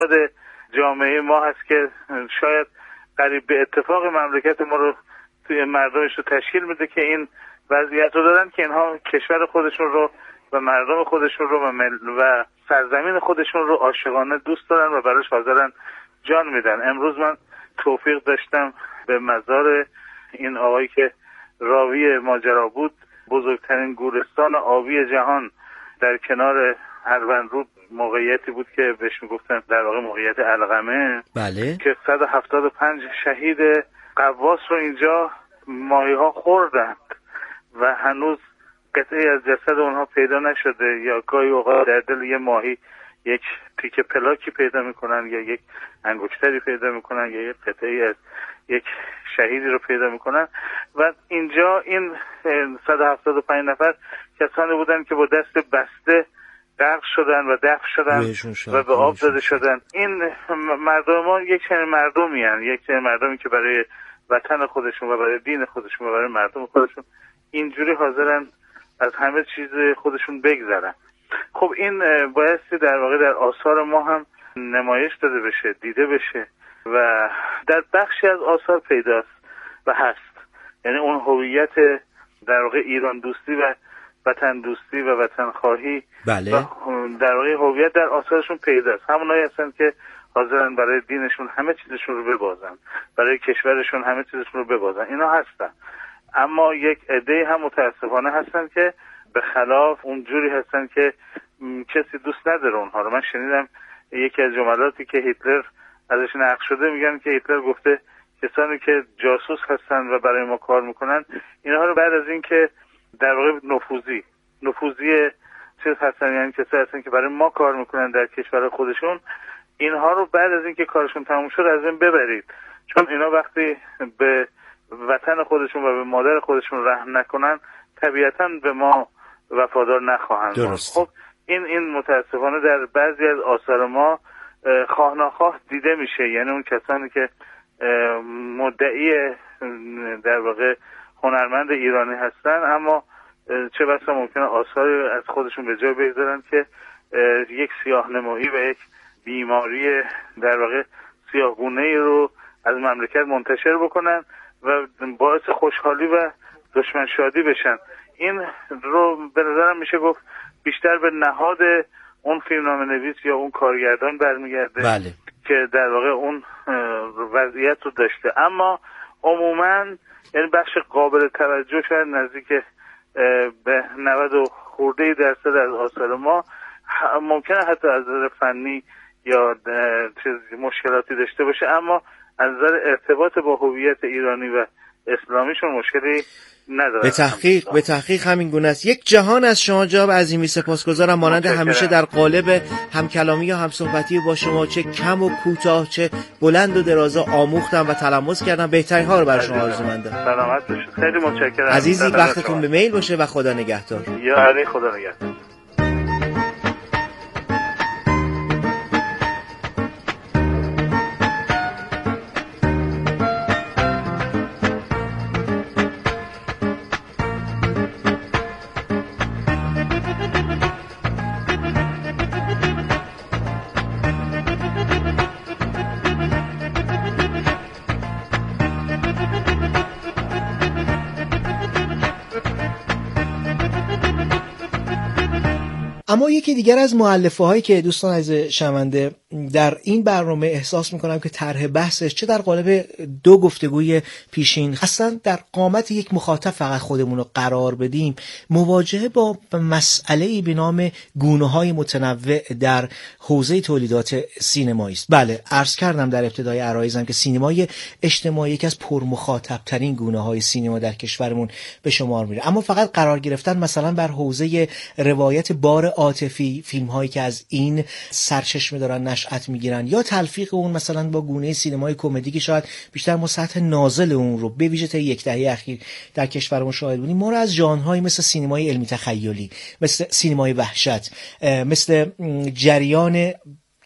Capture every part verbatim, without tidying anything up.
جامعه ما هست که شاید قریب به اتفاق مملکت ما رو توی مردمش رو تشکیل میده که این وضعیت رو دارن که اینها کشور خودشون رو و مردم خودشون رو و, مل... و سرزمین خودشون رو عاشقانه دوست دارن و براش حاضرن جان میدن. امروز من توفیق داشتم به مزار این آقایی که راوی ماجرا بود، بزرگترین گورستان آبی جهان در کنار اروندرود، موقعیتی بود که بهش میگفتن در واقع موقعیت علقمه. بله. که صد و هفتاد و پنج شهید قواس رو اینجا ماهی ها خوردند و هنوز قطعی از جسد اونها پیدا نشده، یا گاهی اوقات در دل یه ماهی یک تیکه پلاکی پیدا میکنن یا یک انگشتری پیدا میکنن یا یک قطعی از یک شهیدی رو پیدا میکنن. و اینجا این صد و هفتاد و پنج نفر کسانی بودن که با دست بسته غرق شدن و دفن شدن و به آب داده شدن. این مردم ما یک چنین مردمی هستند، یک چنین مردمی که برای وطن خودشون و برای دین خودشون و برای مردم خودشون اینجوری حاضرن از همه چیز خودشون بگذرن. خب این بایستی در واقع در آثار ما هم نمایش داده بشه، دیده بشه و در بخشی از آثار پیداست و هست. یعنی اون هویت در واقع ایران دوستی و وطن دوستی و وطن خواهی، بله. و در واقع هویت در آثارشون پیداست. همونایی هستن که حاضرن برای دینشون همه چیزشون رو ببازن، برای کشورشون همه چیزشون رو ببازن. اینا هستن. اما یک عده هم متاسفانه هستن که به خلاف اون جوری هستن که کسی دوست نداره اونها رو. من شنیدم یکی از جملاتی که هیتلر ازش نقل شده، میگن که هیتلر گفته کسانی که جاسوس هستن و برای ما کار میکنن، اینها رو بعد از این که در واقع نفوذی نفوذی چیز هستن، یعنی کسایی هستن که برای ما کار میکنن در کشور خودشون، اینها رو بعد از این که کارشون تموم شد از این ببرید، چون اینا وقتی به وطن خودشون و به مادر خودشون رحم نکنن طبیعتاً به ما وفادار نخواهند. درست. خب این این متاسفانه در بعضی از آثار ما خواه ناخواه دیده میشه. یعنی اون کسانی که مدعی در واقع هنرمند ایرانی هستن، اما چه بسا ممکنه آثاری از خودشون به جای بگذارن که یک سیاه‌نمایی و یک بیماری در واقع سیاه‌گونه‌ای رو از مملکت منتشر بکنن و باعث خوشحالی و دشمن شادی بشن. این رو به نظرم میشه گفت بیشتر به نهاد اون فیلمنامه‌نویس یا اون کارگردان برمیگرده. بله. که در واقع اون وضعیت رو داشته. اما عموماً یعنی بخش قابل توجه شاید نزدیک به نود و خورده درصد از آثار ما ممکنه حتی از نظر فنی یا چیز مشکلاتی داشته باشه، اما از نظر ارتباط با هویت ایرانی و اسلامیشون مشکلی نداره. به تحقیق به تحقیق همین گونه است. یک جهان از شما جناب عظیمی سپاسگزارم. مانند همیشه در قالب همکلامی و همصحبتی با شما چه کم و کوتاه چه بلند و درازا آموختم و تلمس کردم. بهترین ها رو برای شما آرزومندم. سلامت باشید. خیلی متشکرم عزیزی، وقتتون به میل باشه و خدا نگهدار. یا علی، خدا نگهدار. اما یکی دیگر از مؤلفه هایی که دوستان از شنونده در این برنامه احساس میکنم که طرح بحثش چه در قالب دو گفتگوی پیشین اصلا در قامت یک مخاطب فقط خودمون رو قرار بدیم، مواجهه با مسئله‌ای به نام گونه‌های متنوع در حوزه تولیدات سینمایی است. بله، عرض کردم در ابتدای عرایزم که سینمای اجتماعی یکی از پرمخاطب ترین گونه‌های سینما در کشورمون به شمار میره، اما فقط قرار گرفتن مثلا بر حوزه روایت بار عاطفی، فیلم هایی که از این سرچشمه دارن نشأت میگیرن، یا تلفیق اون مثلا با گونه سینمای کمدی که شاید بیشتر ما سطح نازل اون رو به ویژه تا یک دهه اخیر در کشورمون شاهد بودیم، ما رو از ژانرهایی مثل سینمای علمی تخیلی، مثل سینمای وحشت، مثل جریان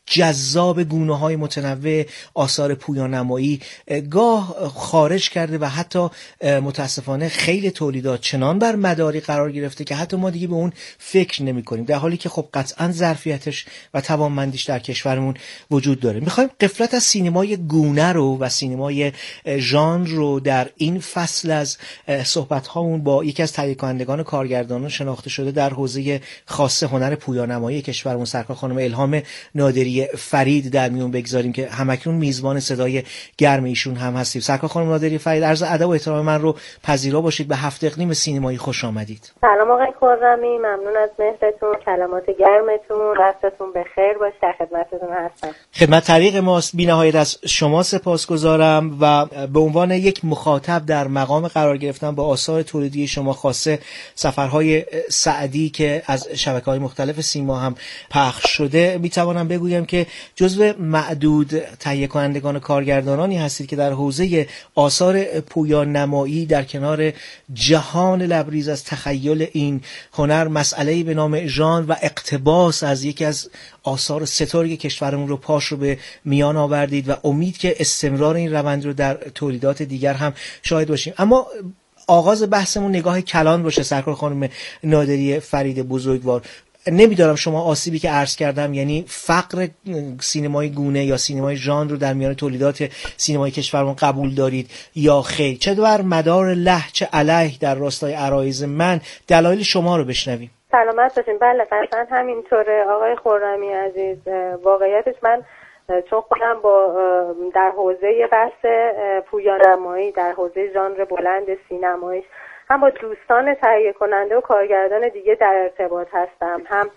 جذاب گونه‌های متنوع آثار پویانمایی گاه خارج کرده و حتی متاسفانه خیلی تولیدات چنان بر مداری قرار گرفته که حتی ما دیگه به اون فکر نمی‌کنیم، در حالی که خب قطعاً ظرفیتش و توانمندیش در کشورمون وجود داره. می‌خوایم غفلت از سینمای گونه رو و سینمای ژانر رو در این فصل از صحبت‌هامون با یکی از تهیه کنندگان کارگردانان شناخته شده در حوزه خاص هنر پویانمایی کشورمون سرکار خانم الهام نادری فرید در میون بگذاریم که همکنون میزبان صدای گرم ایشون هم هستیم. سرکار خانم نادری فرید، عرض ادب و احترام من رو پذیرا باشید. به هفت اقلیم سینمایی خوش آمدید. سلام آقای خرمی، ممنون از مهرتون، کلمات گرمتون، وقتتون بخیر باشه. در خدمتتون هستم. خدمت طریق ماست. بی‌نهایت از شما سپاسگزارم و به عنوان یک مخاطب در مقام قرار گرفتن با آثار تولیدی شما خاصه سفرهای سعدی که از شبکه‌های مختلف سیما هم پخش شده، میتوانم بگویم که جزو معدود تهیه کنندگان کارگردانانی هستید که در حوزه آثار پویان نمایی در کنار جهان لبریز از تخیل این هنر مسئله‌ای به نام ژانر و اقتباس از یکی از آثار ستاره کشورمون رو پاش رو به میان آوردید و امید که استمرار این روند رو در تولیدات دیگر هم شاهد باشیم. اما آغاز بحثمون نگاه کلان باشه سرکار خانم نادری فرید بزرگوار. نمیدارم شما آسیبی که عرض کردم، یعنی فقر سینمای گونه یا سینمای ژانر رو در میان تولیدات سینمای کشورمون قبول دارید یا خیر؟ چه بر مدار له چه علیه در راستای عرایض من دلایل شما رو بشنویم. سلامت باشین. بله قطعا همینطوره آقای خرمی عزیز. واقعیتش من چون خودم با در حوزه بحث پویانمایی در حوزه ژانر بلند سینمایی هم با دوستان تهیه کننده و کارگردان دیگه در ارتباط هستم، هم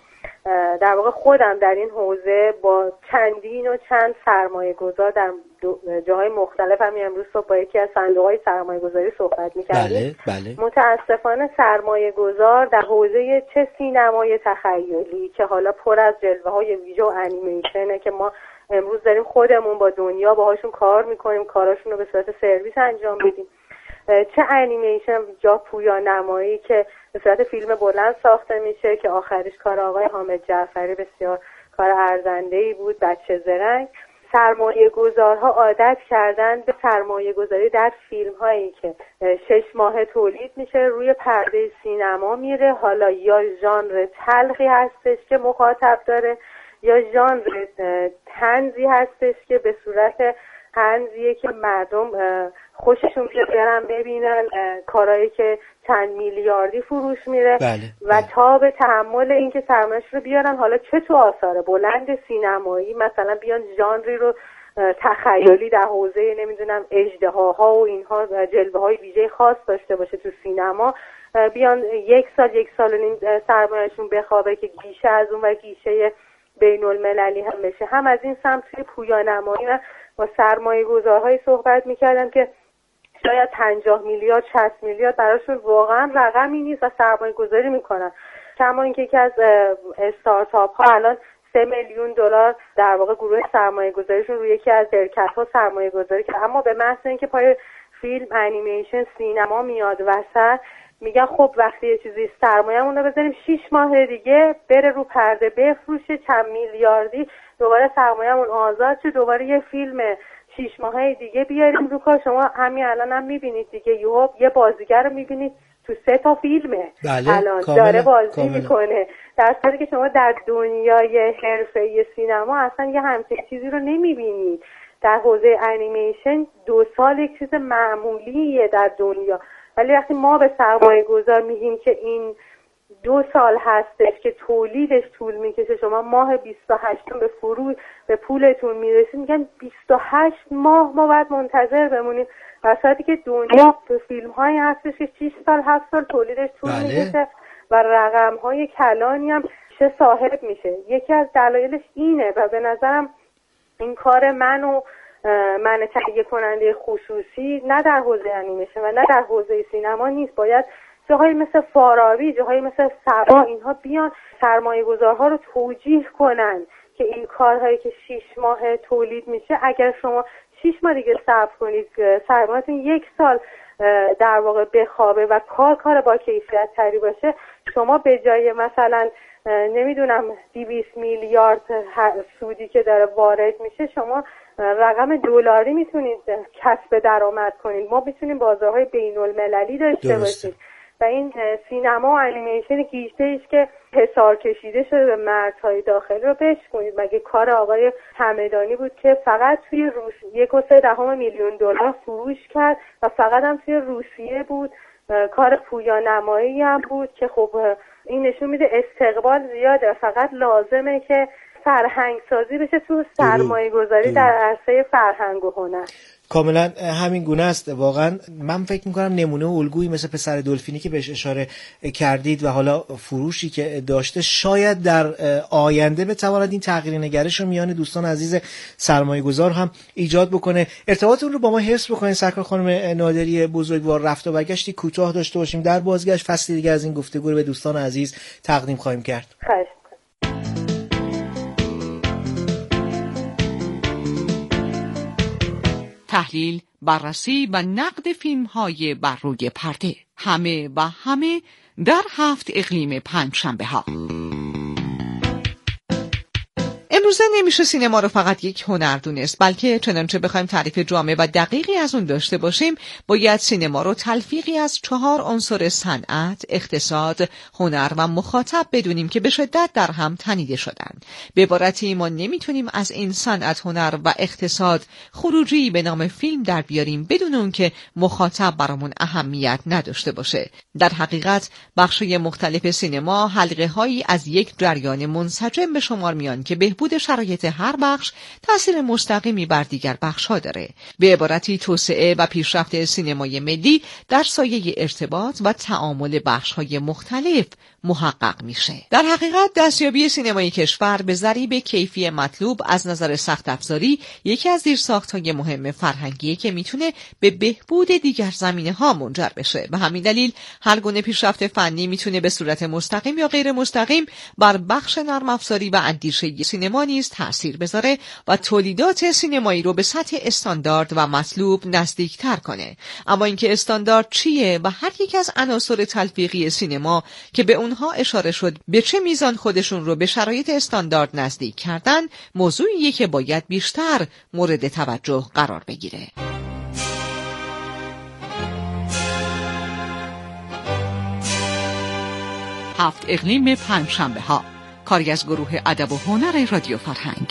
در واقع خودم در این حوزه با چندین و چند سرمایه گذار در جاهای مختلف هم امروز صبح با یکی از صندوق‌های سرمایه گذاری صحبت می‌کردیم. بله، بله. متاسفانه سرمایه گذار در حوزه چه سینمای تخیلی که حالا پر از جلوه‌های ویژه و انیمیشنه که ما امروز داریم خودمون با دنیا باهاشون کار می‌کنیم، کاراشون رو به صورت سرویس انجام میدیم، چه انیمیشن یا پویان نمایی که به صورت فیلم بلند ساخته میشه که آخرش کار آقای حامد جعفری بسیار کار ارزنده‌ای بود، بچه زرنگ. سرمایه گذارها عادت کردن به سرمایه گذاری در فیلم هایی که شش ماه تولید میشه، روی پرده سینما میره، حالا یا ژانر تلخی هستش که مخاطب داره یا ژانر طنزی هستش که به صورت طنزیه که مردم خوششون میاد برن ببینن، کارهایی که چند میلیاردی فروش میره. بله. و تا به تحمل اینکه سرمایه‌اش رو بیارن، حالا چه تو آثار بلند سینمایی مثلا بیان ژانری رو تخیلی در حوزه نمیدونم اژدهاها و اینها جلوه‌های ویژه خاص داشته باشه تو سینما، بیان یک سال یک سال و نیم سرمایه‌شون بخوابه که گیشه از اون و گیشه بین المللی هم بشه. هم از این سمت پویانمایی و با سرمایه گذارهایی صحبت میکردم که شاید پنجاه میلیارد شصت میلیارد براشون واقعا رقمی نیست و سرمایه گذاری میکنن. کما اینکه یکی از استارتاپ ها الان سه میلیون دلار در واقع گروه سرمایه گذاریشون روی یکی از شرکت ها سرمایه گذاری کرد، اما به محض اینکه پای فیلم، انیمیشن، سینما میاد وسط، میگن خب وقتی یه چیزی سرمایه‌مون رو بذاریم شش ماه دیگه بره رو پرده بفروشه چند میلیاردی، دوباره سرمایه‌مون آزاد شه، دوباره یه فیلم شش ماهه دیگه بیاریم رو کار. شما همین الان هم میبینید دیگه، یهو یه بازیگر رو میبینید تو سه تا فیلمه. بله، الان کامله، داره بازی کامله. میکنه، در حالی که شما در دنیای حرفه‌ای سینما اصلا یه همچین چیزی رو نمیبینید. در حوزه انیمیشن دو سال یک چیز معمولیه در دنیا، ولی وقتی ما به سرمایه گذار میگیم که این دو سال هستش که تولیدش طول میکشه، شما ماه بیست و هشت به فرو به پولتون میرسید، میگن بیست و هشت ماه ما باید منتظر بمونیم، در صورتی که دنیا به فیلم هایی هستش که شش سال هفت سال تولیدش طول بله. میکشه و رقم های کلانی هم چه صاحب میشه. یکی از دلایلش اینه و به نظرم این کار من و من تهیه کننده خصوصی نه در حوزه انیمیشن و نه در حوزه سینما نیست، باید جاهایی مثل فارابی، جاهایی مثل سبا، اینها بیان سرمایه گذارها رو توجیه کنن که این کارهایی که شش ماه تولید میشه، اگر شما شش ماه دیگه صبر کنید سرمایه‌تون یک سال در واقع بخوابه و کار کار با کیفیت تری باشه، شما به جای مثلا نمیدونم دویست میلیارد سودی که داره وارد میشه، شما رقم دلاری میتونید کسب درآمد کنید. ما میتونیم بازارهای بین المللی داشته باشیم و این سینما و انیمیشن گیشته ایست که حصار کشیده شده به مرزهای داخلی رو بشکنید. مگه کار آقای همدانی بود که فقط توی روسیه یک و سه دهم میلیون دلار فروش کرد و فقط هم توی روسیه بود. کار پویانمایی هم بود که خب این نشون میده استقبال زیاده، فقط لازمه که فرهنگ سازی بشه تو سرمایه گذاری در عرصه فرهنگ و هنر. کاملا همین گونه است. واقعا من فکر میکنم نمونه و الگویی مثل پسر دلفینی که بهش اشاره کردید و حالا فروشی که داشته، شاید در آینده بتواند این تغییر نگرش رو میان دوستان عزیز سرمایه گذار هم ایجاد بکنه. ارتباطتون رو با ما حفظ بکنید سرکار خانم نادری بزرگوار. رفت و برگشتی کوتاه داشته باشیم، در بازگشت فصلی دیگه از این گفتگو رو به دوستان عزیز تقدیم خواهیم کرد. خواهش تحلیل، بررسی و نقد فیلم‌های بر روی پرده، همه و همه در هفت اقلیم پنجشنبه ها. امروزه نمیشه سینما رو فقط یک هنر دونست، بلکه چنانچه بخوایم تعریف جامع و دقیقی از اون داشته باشیم، باید سینما رو تلفیقی از چهار عنصر صنعت، اقتصاد، هنر و مخاطب بدونیم که به شدت در هم تنیده شدن. به عبارتی ما نمیتونیم از این صنعت، هنر و اقتصاد خروجی به نام فیلم در بیاریم بدون اون که مخاطب برامون اهمیت نداشته باشه. در حقیقت بخش‌های مختلف سینما حلقه هایی از یک جریان منسجم به شمار میان که بهبود شرایط هر بخش تأثیر مستقیمی بر دیگر بخش‌ها داره. به عبارتی توسعه و پیشرفت سینمای ملی در سایه ارتباط و تعامل بخش‌های مختلف محقق میشه. در حقیقت دستیابی سینمای کشور به ضریب کیفی مطلوب از نظر سخت افزاری یکی از زیرساخت‌های مهم فرهنگیه که میتونه به بهبود دیگر زمینه‌ها منجر بشه. به همین دلیل هر گونه پیشرفت فنی میتونه به صورت مستقیم یا غیر مستقیم بر بخش نرم افزاری و اندیشه سینما نیز تأثیر بذاره و تولیدات سینمایی رو به سطح استاندارد و مطلوب نزدیکتر کنه. اما اینکه استاندارد چیه و هر یک از عناصر تلفیقی سینما که به اونها اشاره شد به چه میزان خودشون رو به شرایط استاندارد نزدیک کردن، موضوعیه که باید بیشتر مورد توجه قرار بگیره. هفت اقلیم پنجشنبه ها، کاری از گروه ادب و هنر رادیو فرهنگ.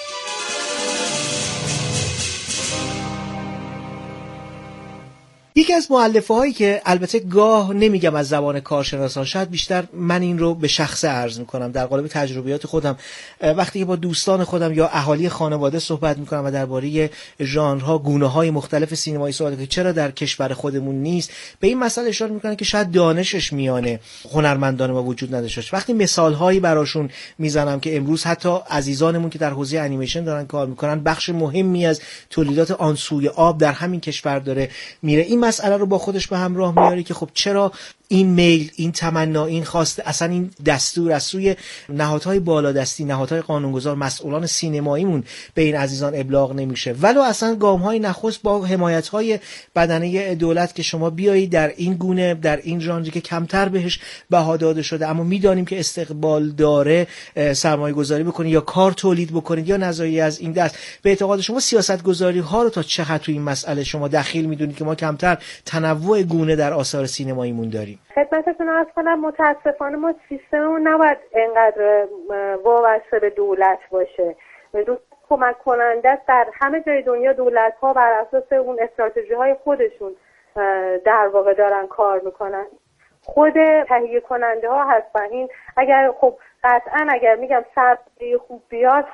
یکی از مؤلفه هایی که البته گاه نمیگم از زبان کارشناسان، شاید بیشتر من این رو به شخصه عرض میکنم در قالب تجربیات خودم، وقتی که با دوستان خودم یا اهالی خانواده صحبت میکنم و درباره ژانرها، گونه‌های مختلف سینمایی صحبت میکنم که چرا در کشور خودمون نیست، به این مسئله اشاره میکنن که شاید دانشش میانه هنرمندان ما وجود نداشته. وقتی مثالهایی براشون میزنم که امروز حتی عزیزانمون که در حوزه انیمیشن دارن کار میکنن، بخش مهمی از تولیدات آن سوی آب در همین کشور داره میره، این مسئله رو با خودش به همراه میاره که خب چرا این میل، این تمنا، این خواسته، اصلا این دستور از سوی نهادهای بالادستی، نهادهای قانونگذار، مسئولان سینماییمون به این عزیزان ابلاغ نمیشه، ولو اصلا گام‌های نخست با حمایت‌های بدنه دولت که شما بیایید در این گونه، در این ژانری که کمتر بهش بها داده شده اما میدانیم که استقبال داره، سرمایه گذاری بکنید یا کار تولید بکنید یا نظری از این دست. به اعتقاد شما سیاست‌گذاری ها رو تا چقدر تو این مسئله شما دخیل میدونید که ما کمتر تنوع گونه در آثار سینماییمون داریم؟ خدمتتون عرض کنم متاسفانه ما سیستممون نباید اینقدر وابسته به دولت باشه. دولت کمک کننده است. در همه جای دنیا دولت ها بر اساس اون استراتژی های خودشون در واقع دارن کار میکنن. خود تهیه کننده ها هستن. این اگر خب قطعا اگر میگم سبزی خوب بیاد،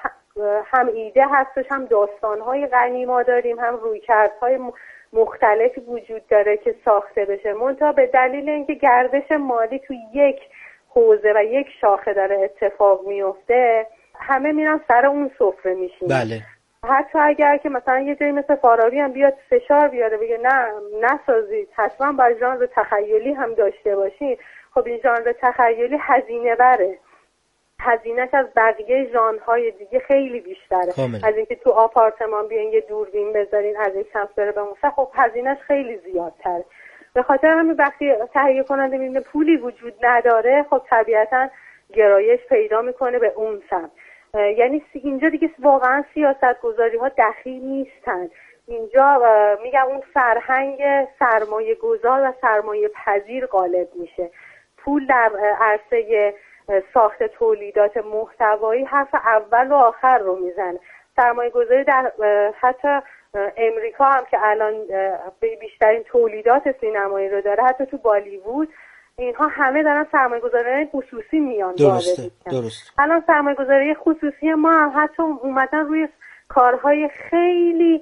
هم ایده هستش، هم داستان های غنی ما داریم، هم رویکردهای مختلفی وجود داره که ساخته بشه. منتها به دلیل اینکه گردش مالی تو یک حوزه و یک شاخه داره اتفاق میفته، همه میرن سر اون سفره میشین. بله. حتی اگر که مثلا یه جایی مثل فارابی هم بیاد فشار بیاره بگه نه نسازید، حتما باید ژانر تخیلی هم داشته باشید، خب این ژانر تخیلی هزینه بره، هزینه‌اش از بقیه ژانرهای دیگه خیلی بیشتره. کامل. از اینکه تو آپارتمان بیاین یه دوربین بذارین از این سمت بره به اون سمت، خب هزینه‌اش خیلی زیادتره. به خاطر همین وقتی تهیه کننده میبینه پولی وجود نداره، خب طبیعتاً گرایش پیدا میکنه به اون سمت. یعنی اینجا دیگه واقعا سیاستگذاری ها دخیل نیستن. اینجا میگم اون فرهنگ سرمایه گذار و سرمایه پذیر غالب میشه. پول در عرصه ساخت تولیدات محتوایی حرف اول و آخر رو میزنه. سرمایه گذاری در حتی امریکا هم که الان بیشترین تولیدات سینمایی رو داره، حتی تو بالیوود، اینها همه دارن سرمایه گذاری خصوصی میان. درسته درست. الان سرمایه گذاری خصوصی ما هم حتی اومدن روی کارهای خیلی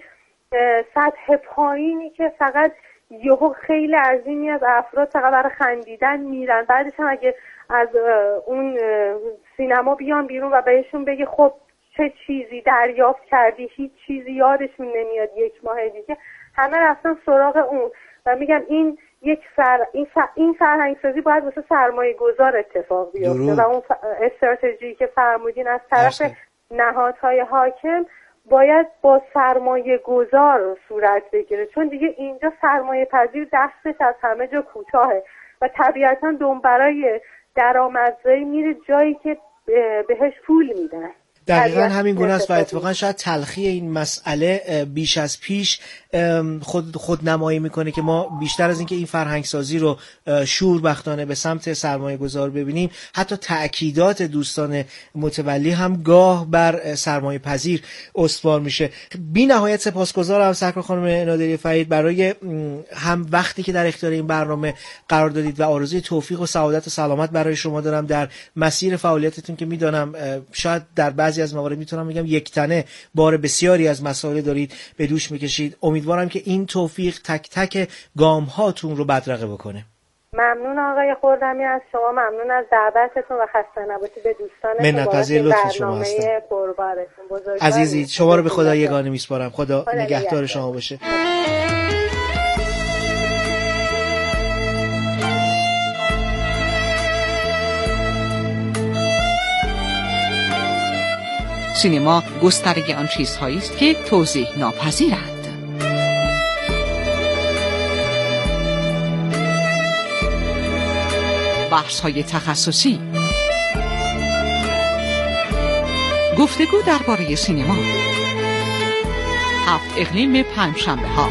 سطح پایینی که فقط یهو خیلی عظیمی از افراد فقط برای خندیدن میرن، بعدش هم اگه از اون سینما بیان بیرون و بهشون بگه خب چه چیزی دریافت کردی، هیچ چیزی یادشون نمیاد، یک ماه دیگه همه رفتن سراغ اون. و میگم این یک فر... این, ف... این فرهنگ سازی باید واسه سرمایه گذار اتفاق بیفته و اون ف... استراتژی که فرمودین از طرف نهادهای حاکم باید با سرمایه گذار صورت بگیره، چون دیگه اینجا سرمایه پذیر دستش از همه جا کوتاهه و طبیعتا دنبالای درآمدزایی میره جایی که بهش پول میدن. دقیقا همین گونه است و اتفاقا شاید تلخی این مسئله بیش از پیش خود خود نمایی میکنه که ما بیشتر از اینکه این فرهنگ سازی رو شوربختانه به سمت سرمایه گذار ببینیم، حتی تأکیدات دوستان متولی هم گاه بر سرمایه پذیر استوار میشه. بی نهایت سپاسگزارم سرکار خانم نادری فرید برای هم وقتی که در اختیار این برنامه قرار دادید و آرزوی توفیق و سعادت و سلامت برای شما دارم در مسیر فعالیتتون که میدانم شاید در بعضی از موارد میتونم بگم یک تنه بار بسیاری از مسائل دارید به دوش میکشید. امیدوارم که این توفیق تک تک گام هاتون رو بدرقه بکنه. ممنون آقای خرمی از شما، ممنون از دعوتتون و خسته نباشید به دوستان منتظر لطف شما هستم. عزیزی شما رو به خدا یگانه میسپارم. خدا, خدا نگهدار شما باشه. سینما گستره آن چیزهایی است که توضیح ناپذیرند. بحث‌های تخصصی، گفتگو درباره سینما، هفت اقلیم پنجشنبه‌ها.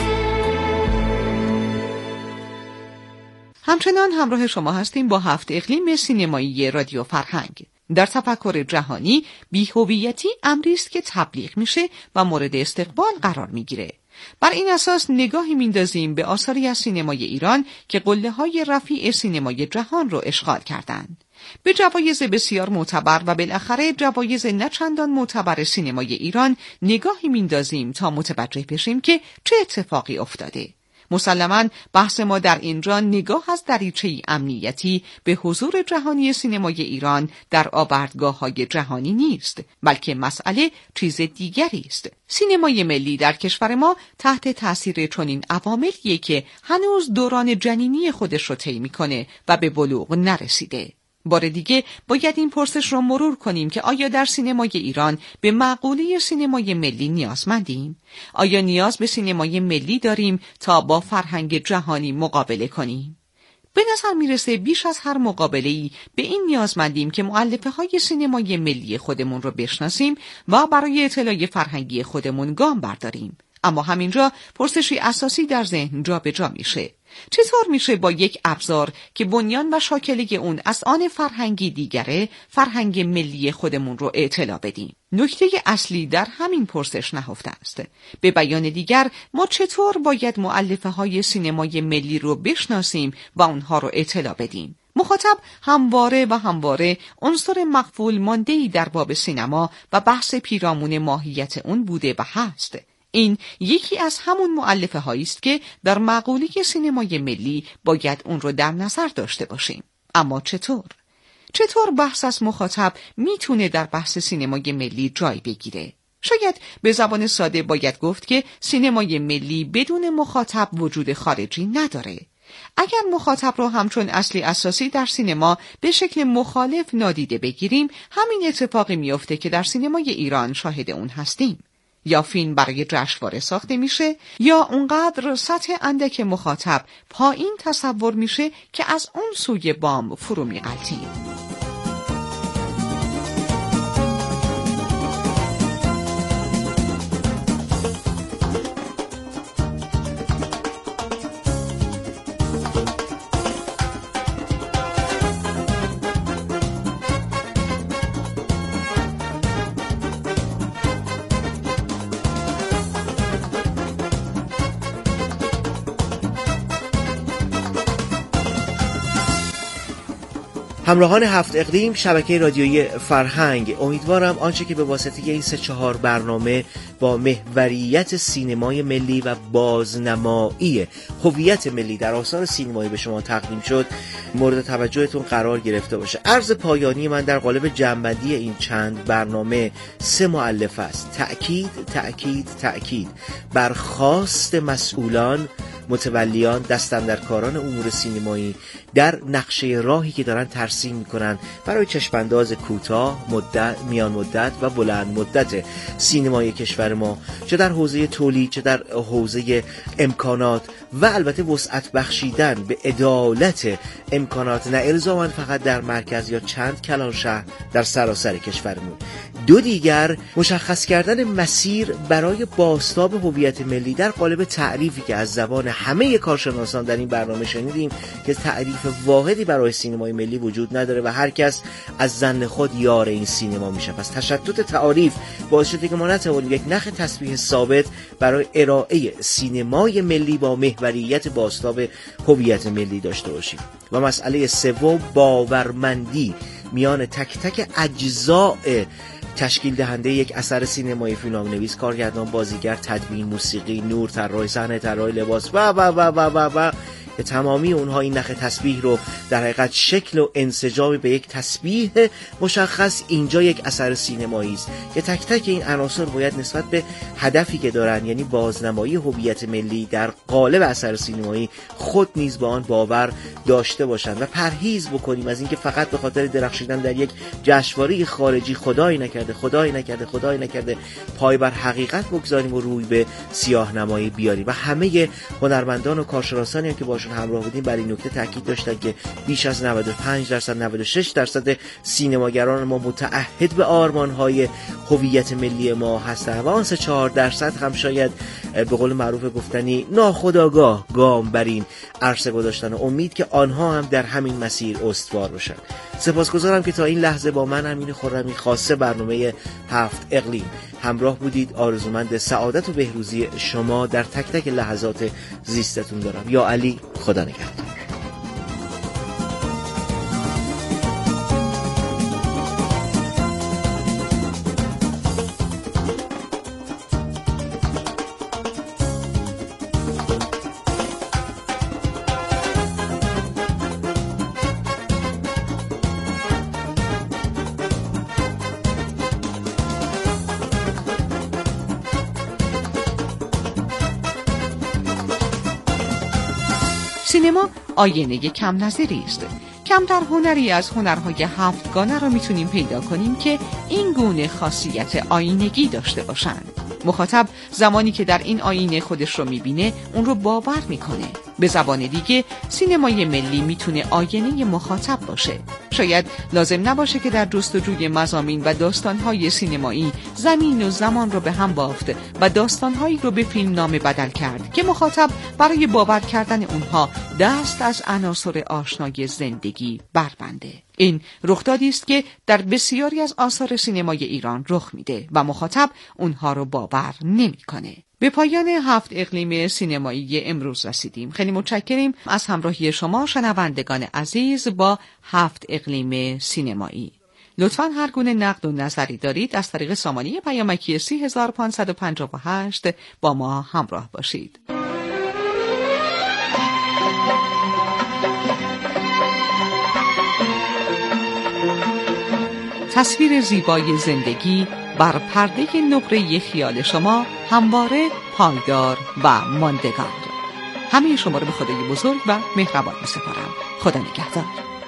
همچنان همراه شما هستیم با هفت اقلیم سینمایی رادیو فرهنگ. در تفکر جهانی بی‌هویتی امری است که تبلیغ میشه و مورد استقبال قرار میگیره. بر این اساس نگاهی میندازیم به آثاری از سینمای ایران که قله‌های رفیع سینمای جهان رو اشغال کردند. به جوایز بسیار معتبر و بالاخره جوایز نچندان معتبر سینمای ایران نگاهی میندازیم تا متوجه بشیم که چه اتفاقی افتاده. مسلماً بحث ما در اینجا نگاه از دریچه‌ای امنیتی به حضور جهانی سینمای ایران در آوردگاه‌های جهانی نیست، بلکه مسئله چیز دیگری است. سینمای ملی در کشور ما تحت تأثیر چنین عواملیه که هنوز دوران جنینی خودش رو طی می‌کنه و به بلوغ نرسیده. بار دیگه باید این پرسش رو مرور کنیم که آیا در سینمای ایران به مقوله سینمای ملی نیازمندیم؟ آیا نیاز به سینمای ملی داریم تا با فرهنگ جهانی مقابله کنیم؟ به نظر میرسه بیش از هر مقابله‌ای به این نیازمندیم که مؤلفه‌های سینمای ملی خودمون رو بشناسیم و برای اطلاع فرهنگی خودمون گام برداریم. اما همینجا پرسشی اساسی در ذهن جا به جا میشه. چطور میشه با یک ابزار که بنیان و شاکله اون از آن فرهنگی دیگره، فرهنگ ملی خودمون رو اطلاع بدیم؟ نکته اصلی در همین پرسش نهفته است. به بیان دیگر، ما چطور باید مؤلفه های سینمای ملی رو بشناسیم و اونها رو اطلاع بدیم؟ مخاطب همواره و همواره عنصر مغفول مانده‌ای در باب سینما و بحث پیرامون ماهیت اون بوده و هست. این یکی از همون مؤلفه هایی است که در مقوله سینمای ملی باید اون رو در نظر داشته باشیم. اما چطور؟ چطور بحث از مخاطب میتونه در بحث سینمای ملی جای بگیره؟ شاید به زبان ساده باید گفت که سینمای ملی بدون مخاطب وجود خارجی نداره. اگر مخاطب رو همچون اصلی اساسی در سینما به شکل مخالف نادیده بگیریم، همین اتفاقی میفته که در سینمای ایران شاهد اون هستیم. یا فیلم برای جشنواره ساخته میشه یا اونقدر سطح اندک مخاطب پایین تصور میشه که از اون سوی بام فرو میغلطیم. همراهان هفت اقلیم شبکه رادیویی فرهنگ، امیدوارم آنچه که به واسطه این سه چهار برنامه با محوریت سینمای ملی و بازنمایی هویت ملی در آثار سینمایی به شما تقدیم شد مورد توجهتون قرار گرفته باشه. عرض پایانی من در قالب جمع‌بندی این چند برنامه سه مؤلفه است: تأکید، تأکید، تأکید بر خواست مسئولان، متولیان، دستاندرکاران امور سینمایی در نقشه راهی که دارن ترسیم میکنن برای چشمانداز کوتاه مدت، میان مدت و بلند مدت سینمای کشور ما، چه در حوزه تولید، چه در حوزه امکانات و البته وسعت بخشیدن به عدالت امکانات، نه الزاماً فقط در مرکز یا چند کلان شهر در سراسر کشورمون. دو دیگر مشخص کردن مسیر برای بازتاب هویت ملی در قالب تعریفی که از زبان همه کارشناسان در این برنامه شنیدیم که تعریف واحدی برای سینمای ملی وجود نداره و هر کس از ظن خود یار این سینما میشه. پس تشتت تعاریف باعث شده که ما نتوانیم یک نخ تسبیح ثابت برای ارائه سینمای ملی با محوریت بازتاب هویت ملی داشته باشیم. و مسئله سوم، باورمندی میان تک تک اجزاء تشکیل دهنده یک اثر سینمایی، فیلمنامه‌نویس، کارگردان، بازیگر، تدوین، موسیقی، نور، طراح صحنه، طراح لباس و و و و و و که تمامی اونها این نخ تسبیح رو در حقیقت شکل و انسجام به یک تسبیح مشخص اینجا یک اثر سینمایی است که تک تک این عناصر باید نسبت به هدفی که دارن، یعنی بازنمایی هویت ملی در قالب اثر سینمایی، خود نیز با آن باور داشته باشند و پرهیز بکنیم از اینکه فقط به خاطر درخشیدن در یک جشنواره خارجی خدای نکرده خدای نکرده خدای نکرده پای بر حقیقت بگذاریم و روی به سیاه نمایی بیاریم. و همه هنرمندان و کارشناسانی که باشون همراه بودیم بر این نکته تاکید داشتن که بیش از نود و پنج درصد نود و شش درصد سینماگران ما متعهد به آرمان‌های هویت ملی ما هستند و آن سه چهار درصد هم شاید به قول معروف گفتنی ناخودآگاه گام بر این عرصه گذاشتن و امید که آنها هم در همین مسیر استوار باشن. سپاسگزارم که تا این لحظه با من امین خرمی خاصه برنامه هفت اقلیم همراه بودید. آرزومند سعادت و بهروزی شما در تک تک لحظات زیستتون دارم. یا علی، خدا نگهدار. سینما آینه کم نظیری است. کمتر هنری از هنرهای هفتگانه را میتونیم پیدا کنیم که این گونه خاصیت آینگی داشته باشند. مخاطب زمانی که در این آینه خودش رو میبینه اون رو باور میکنه. به زبان دیگه سینمای ملی میتونه آینه مخاطب باشه. شاید لازم نباشه که در جستجوی مضامین و داستانهای سینمایی زمین و زمان رو به هم بافت و داستانهایی رو به فیلم نامه بدل کرد که مخاطب برای باور کردن اونها دست از عناصر آشنای زندگی بربنده. این رخدادی است که در بسیاری از آثار سینمای ایران رخ میده و مخاطب اونها رو باور نمیکنه. به پایان هفت اقلیم سینمایی امروز رسیدیم. خیلی متشکریم از همراهی شما شنوندگان عزیز با هفت اقلیم سینمایی. لطفاً هر گونه نقد و نظری دارید از طریق سامانه پیامکی سی هزار و پانصد و پنجاه و هشت با ما همراه باشید. تصویر زیبای زندگی بر پرده نقره خیال شما همواره پایدار و ماندگار. همه شما رو به خدای بزرگ و مهربان می‌سپارم. خدا نگهدار.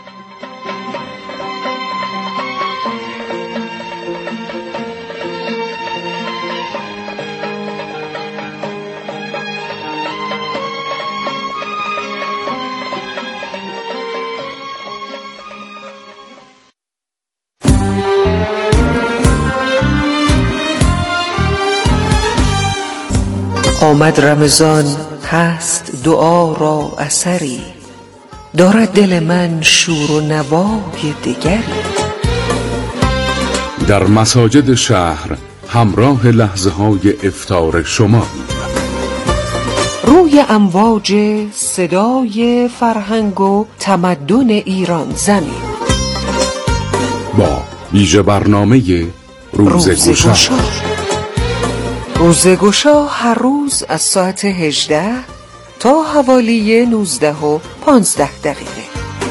آمد رمضان، هست دعا را اثری، دارد دل من شور و نوای دگری. در مساجد شهر همراه لحظه های افطار شما، روی امواج صدای فرهنگ و تمدن ایران زمین. با ویژه برنامه روزگشا. روزگشا هر روز از ساعت هجده تا حوالی نوزده و پانزده دقیقه.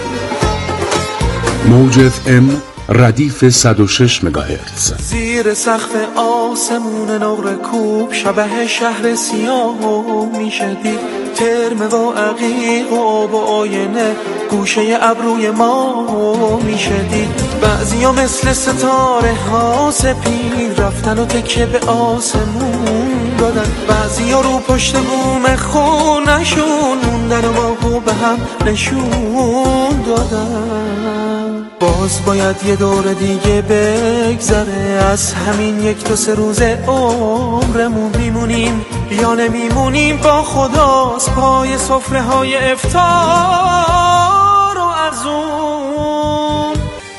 موج اف ام ردیف صد و شش مگاهرتز. زیر سقف آسمون نقره کوب شبه شهر سیاه میشه دید، ترم و عقیق و آب و آینه گوشه ابروی ما میشه دید. بعضی ها مثل ستاره ها سپید رفتن و تکیه به آسمون دادن، بعضی ها رو پشت بوم خونشون موندن و ماهو به هم نشون دادن. باز باید یه دور دیگه بگذره از همین یک دو سه روز عمرمون، میمونیم یا نمیمونیم با خداست پای سفره های افطار و عزوم.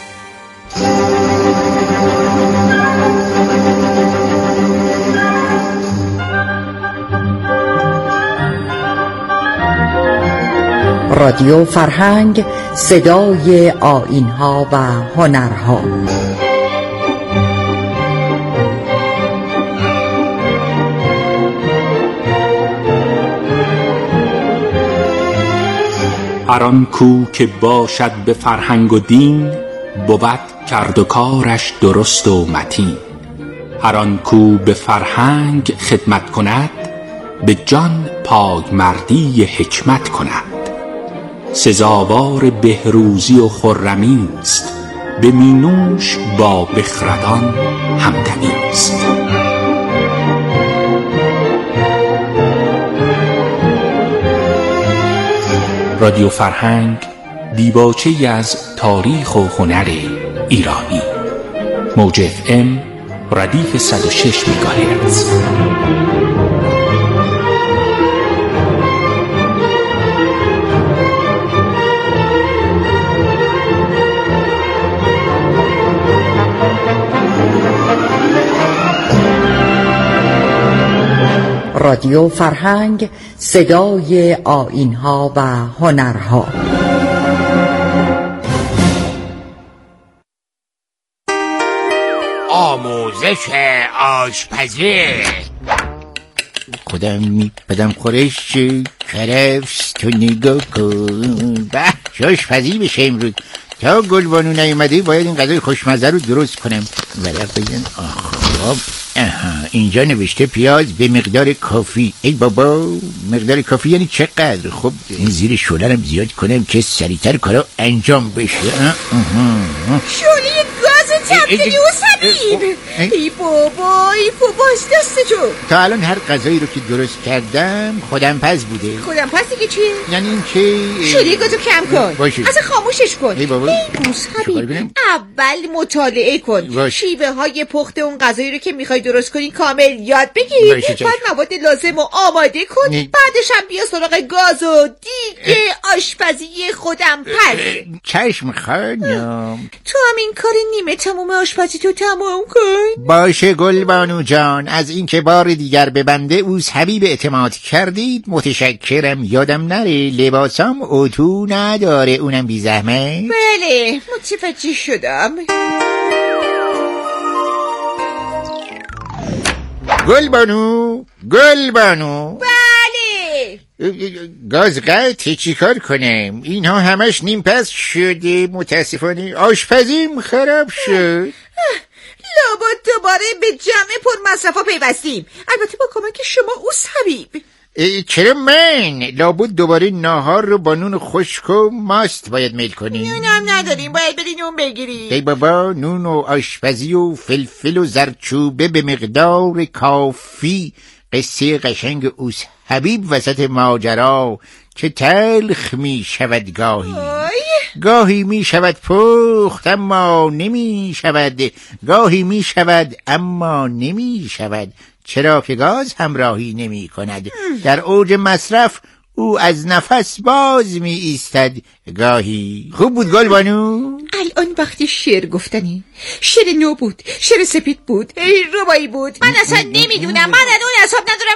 رادیو فرهنگ، صدای آیین‌ها و هنرها. هر آن کو که باشد به فرهنگ و دین، بود کرد و کارش درست و متین. هر آن کو به فرهنگ خدمت کند، به جان پایمردی حکمت کند. سزاوار بهروزی و خرمی است، به مینوش با بخردان همدمی است. رادیو فرهنگ، دیباچه‌ای از تاریخ و هنر ایرانی. موج اف ام ردیف صد و شش مگاهرتز. رادیو فرهنگ، صدای آیین‌ها و هنرها. آموزش آشپزی. خودم میپدم خورش کرفس تو نگاه کن. به آشپزی بشه امروز. تا گلبانو نیومده باید این غذای خوشمزه رو درست کنم. ورق بگن آخ آها، اینجا نوشته پیاز به مقدار کافی. ای بابا، مقدار کافی یعنی چقدر؟ خب این زیر شعله رو زیاد کنم که سریعتر کارا انجام بشه. شعله گاز تبدیلی و سبیب. ای بابا، ای باباش دستشو. تا الان هر غذایی رو که درست کردم خودم پز بوده. خودم پز دیگه چیه؟ یعنی این که شعله گازو کم کن. باشه. اصلا خاموشش کن. ای بابا، ای موسبیب، اول مطالعه کن. شیوه های پخت اون غذایی رو که میخوای درست کنی کامل یاد بگیر. بعد مواد لازم رو آماده کن. نی. بعدش هم بیا سراغ گاز و دیگه آشپزی خودم پز. چشم خانم، تو هم این کار نیمه تموم آشپزی تو تمام کن. باشه گلبانو جان، از اینکه بار دیگر به بنده اوز حبیب اعتماد کردید متشکرم. یادم نره لباسام اتو نداره، اونم بی زحمت. بله متوجه شدم. گلبانو، گلبانو. بله. گاز قطع، چی کار کنم؟ اینها همش نیم پس شده. متاسفانه آشپزیم خراب شد. لابد دوباره به جمع پر مصرفا پیوستیم، البته با کمک شما اوس حبیب. چرا من؟ لابد دوباره ناهار رو با نون خشک و ماست باید میل کنیم. نون هم نداریم، باید بری نون بگیری. ای بابا، نون و آشپزی و فلفل و زرچوبه به مقدار کافی. قصه قشنگ اوس حبیب وسط ماجرا که تلخ می شود گاهی آی. گاهی می شود پخت اما نمی شود، گاهی می شود اما نمی شود. چرا که گاز همراهی نمی کند. در اوج مصرف او از نفس باز می ایستد گاهی. خوب بود گلبانو؟ الان وقتی شعر گفتنی. شعر نو بود، شعر سپید بود، ربایی بود. من اصلا نمیدونم، من الان حساب ندارم